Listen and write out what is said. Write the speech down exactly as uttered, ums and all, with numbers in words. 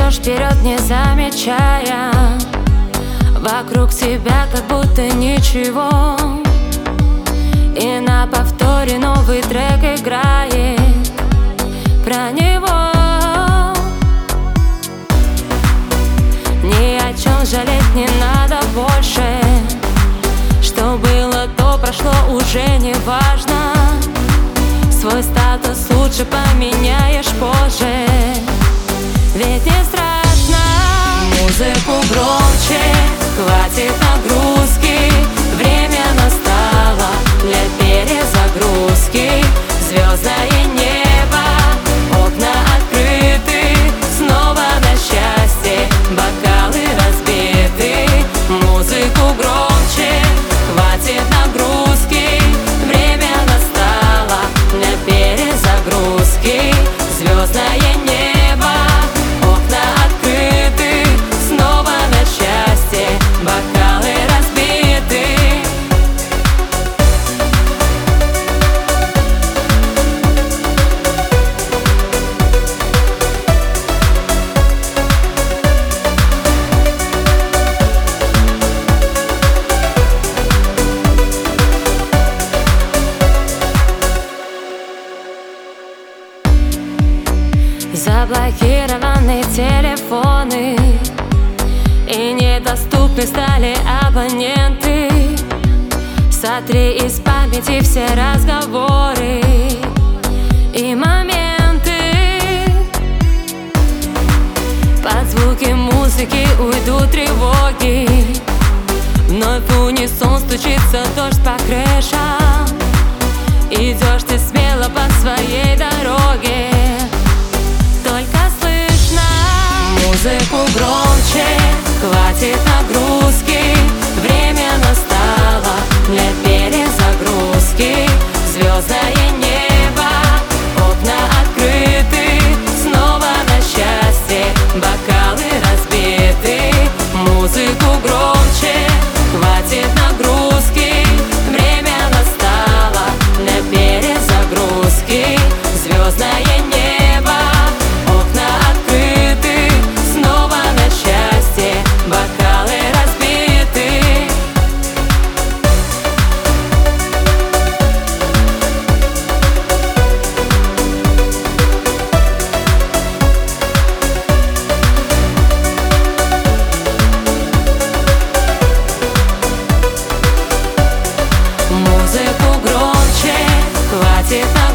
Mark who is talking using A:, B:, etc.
A: идешь вперед, не замечая вокруг себя, как будто ничего. И на повторе новый трек играет про него. Ни о чем жалеть не надо больше. Что было, то прошло, уже не важно. Свой статус лучше поменяешь позже, ведь не страшно. Музыку громче, хватит нагрузки. Время настало для перезагрузки. Звездное небо, окна открыты. Снова на счастье, бокалы разбиты. Музыку громче, хватит нагрузки. Время настало для перезагрузки. Звездное небо, окна открыты. Снова на счастье, бокалы разбиты. Заблокированы телефоны, и недоступны стали абоненты. Сотри из памяти все разговоры и моменты. Под звуки музыки уйдут тревоги. Вновь в унисон стучится дождь по крышам. Идешь ты смело по своей дороге, только слышно музыку громче, хватит нагрузки. Время настало для перезагрузки. Звездное небо, окна открыты. Снова на счастье, бокалы разбиты. Музыку громче, хватит нагрузки. Время настало для перезагрузки. Звездное небо, окна открыты. Снова на счастье, бокалы разбиты. Музыку громче, хватит на